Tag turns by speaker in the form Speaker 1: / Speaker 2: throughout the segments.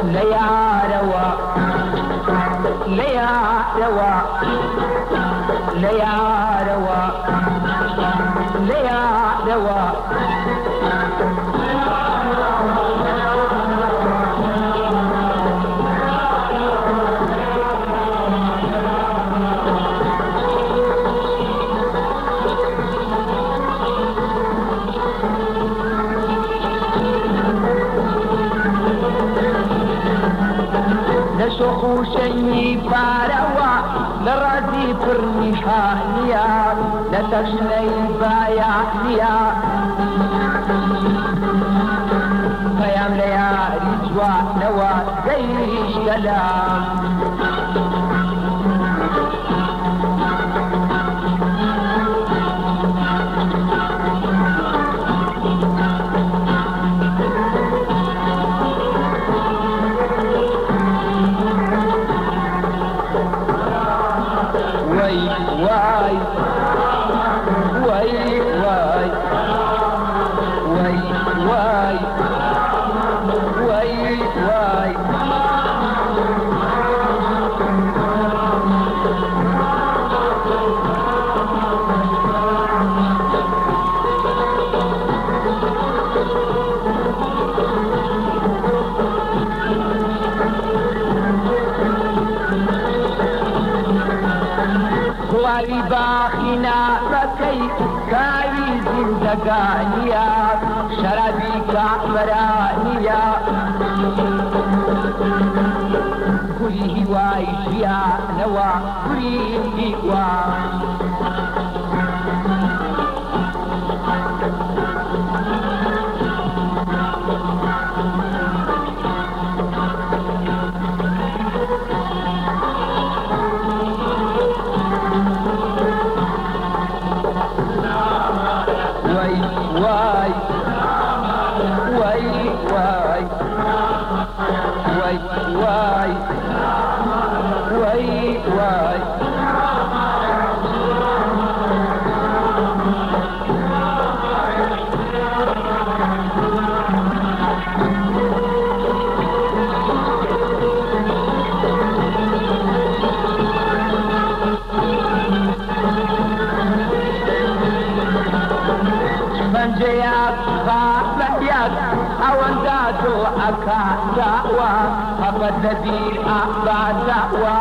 Speaker 1: لياروا لياروا لياروا لياروا لشوخو شيني باروا لرازي برني حانيا لتشني بايعنيا قيام ليالي جوا نوا زيش كلام واي واي واي واي واي واي واي كواري باخنا ركي كاوي زندگانيا شرابي كعبرانيا كل هواي جيا نوا كل هواي واي واي واي واي واي واي واي جيات خاطيات أوندادو أكا دعوة أبدا دي أبا دعوة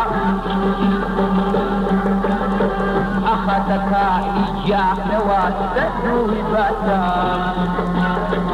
Speaker 1: أخذك إجاه نوات تدوي باتام